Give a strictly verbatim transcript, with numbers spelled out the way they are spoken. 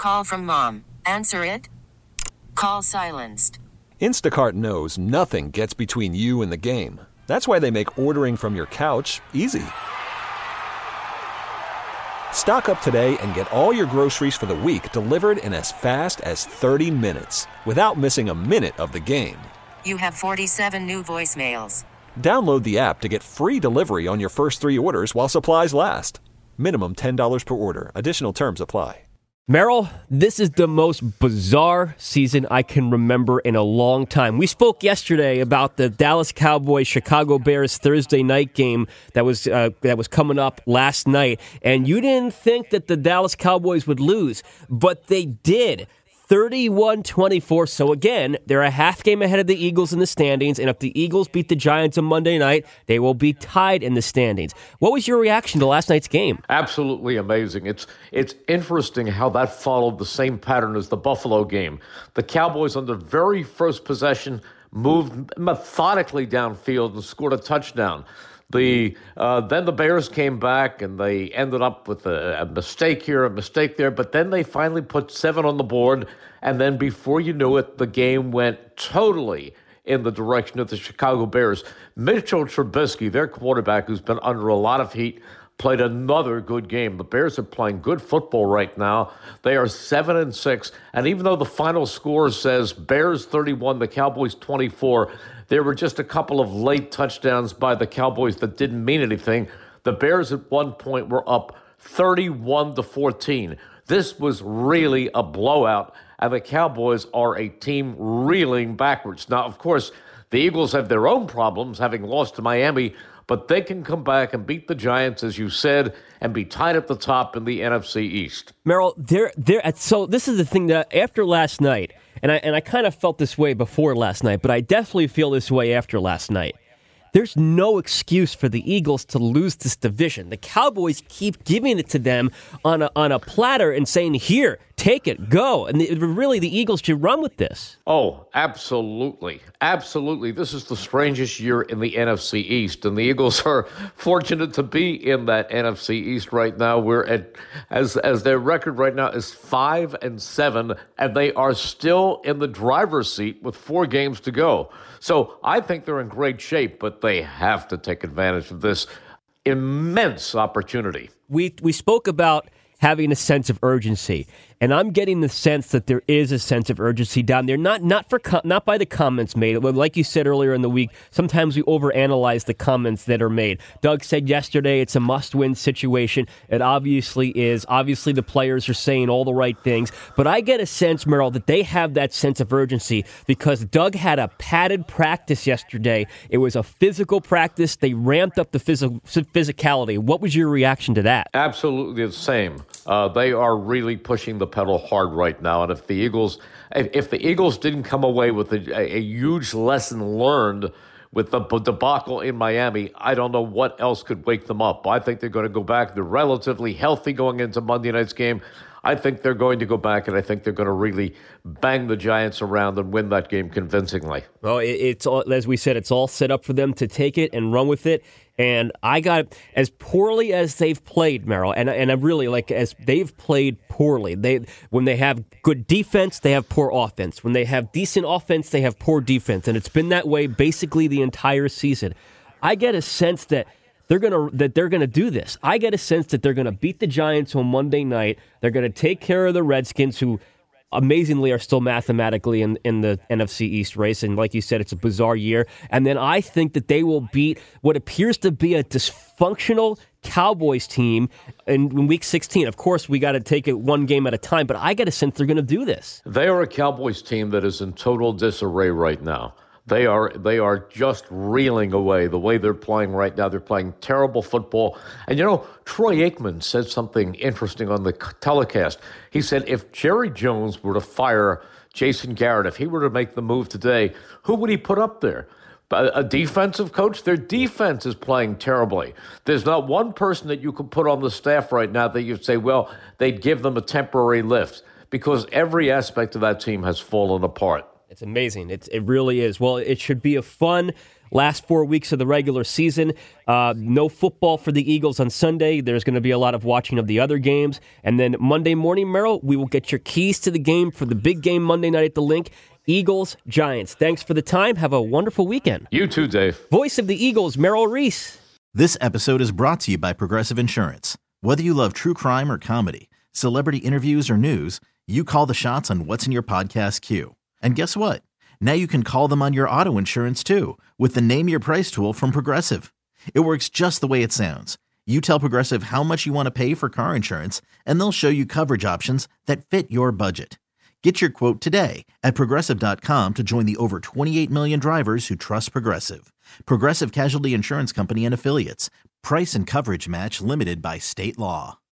Call from mom. Answer it. Call silenced. Instacart knows nothing gets between you and the game. That's why they make ordering from your couch easy. Stock up today and get all your groceries for the week delivered in as fast as thirty minutes without missing a minute of the game. You have forty-seven new voicemails. Download the app to get free delivery on your first three orders while supplies last. Minimum ten dollars per order. Additional terms apply. Merrill, this is the most bizarre season I can remember in a long time. We spoke yesterday about the Dallas Cowboys Chicago Bears Thursday night game that was uh, that was coming up last night, and you didn't think that the Dallas Cowboys would lose, but they did. thirty-one twenty-four. So again, they're a half game ahead of the Eagles in the standings, and if the Eagles beat the Giants on Monday night, they will be tied in the standings. What was your reaction to last night's game? Absolutely amazing. It's it's interesting how that followed the same pattern as the Buffalo game. The Cowboys on the very first possession moved methodically downfield and scored a touchdown. The uh, then the Bears came back and they ended up with a, a mistake here, a mistake there, but then they finally put seven on the board, and then before you knew it, the game went totally in the direction of the Chicago Bears. Mitchell Trubisky, their quarterback, who's been under a lot of heat, played another good game. The Bears are playing good football right now. They are seven and six, and even though the final score says Bears thirty-one, the Cowboys twenty-four, there were just a couple of late touchdowns by the Cowboys that didn't mean anything. The Bears at one point were up thirty-one to fourteen. This was really a blowout, and the Cowboys are a team reeling backwards. Now, of course, the Eagles have their own problems, having lost to Miami, but they can come back and beat the Giants, as you said, and be tied at the top in the N F C East. Merrill, they're, they're, so this is the thing that after last night, and I and I kind of felt this way before last night, but I definitely feel this way after last night. There's no excuse for the Eagles to lose this division. The Cowboys keep giving it to them on a, on a platter and saying, here, take it, go. And the, really, the Eagles should run with this. Oh, absolutely. Absolutely. This is the strangest year in the N F C East, and the Eagles are fortunate to be in that N F C East right now. We're at, as as their record right now is five and seven, and they are still in the driver's seat with four games to go. So I think they're in great shape, but they have to take advantage of this immense opportunity. We we spoke about having a sense of urgency, and I'm getting the sense that there is a sense of urgency down there. Not not for not by the comments made. Like you said earlier in the week, sometimes we overanalyze the comments that are made. Doug said yesterday it's a must-win situation. It obviously is. Obviously, the players are saying all the right things. But I get a sense, Merrill, that they have that sense of urgency because Doug had a padded practice yesterday. It was a physical practice. They ramped up the phys- physicality. What was your reaction to that? Absolutely the same. Uh, they are really pushing the pedal hard right now. And if the Eagles, if, if the Eagles didn't come away with a, a, a huge lesson learned with the debacle in Miami, I don't know what else could wake them up. I think they're going to go back. They're relatively healthy going into Monday night's game. I think they're going to go back, and I think they're going to really bang the Giants around and win that game convincingly. Well, it, it's all, as we said, it's all set up for them to take it and run with it. And I got, as poorly as they've played, Merrill, and and I really like as they've played poorly. They when they have good defense, they have poor offense. When they have decent offense, they have poor defense, and it's been that way basically the entire season. I get a sense that they're gonna that they're gonna do this. I get a sense that they're gonna beat the Giants on Monday night. They're gonna take care of the Redskins, who amazingly are still mathematically in, in the N F C East race. And like you said, it's a bizarre year. And then I think that they will beat what appears to be a dysfunctional Cowboys team in, in week sixteen. Of course, we got to take it one game at a time, but I get a sense they're going to do this. They are a Cowboys team that is in total disarray right now. They are they are just reeling away the way they're playing right now. They're playing terrible football. And, you know, Troy Aikman said something interesting on the telecast. He said if Jerry Jones were to fire Jason Garrett, if he were to make the move today, who would he put up there? A defensive coach? Their defense is playing terribly. There's not one person that you could put on the staff right now that you'd say, well, they'd give them a temporary lift, because every aspect of that team has fallen apart. It's amazing. It's, it really is. Well, it should be a fun last four weeks of the regular season. Uh, no football for the Eagles on Sunday. There's going to be a lot of watching of the other games. And then Monday morning, Merrill, we will get your keys to the game for the big game Monday night at the Link. Eagles, Giants. Thanks for the time. Have a wonderful weekend. You too, Dave. Voice of the Eagles, Merrill Reese. This episode is brought to you by Progressive Insurance. Whether you love true crime or comedy, celebrity interviews or news, you call the shots on what's in your podcast queue. And guess what? Now you can call them on your auto insurance too with the Name Your Price tool from Progressive. It works just the way it sounds. You tell Progressive how much you want to pay for car insurance, and they'll show you coverage options that fit your budget. Get your quote today at Progressive dot com to join the over twenty-eight million drivers who trust Progressive. Progressive Casualty Insurance Company and Affiliates. Price and coverage match limited by state law.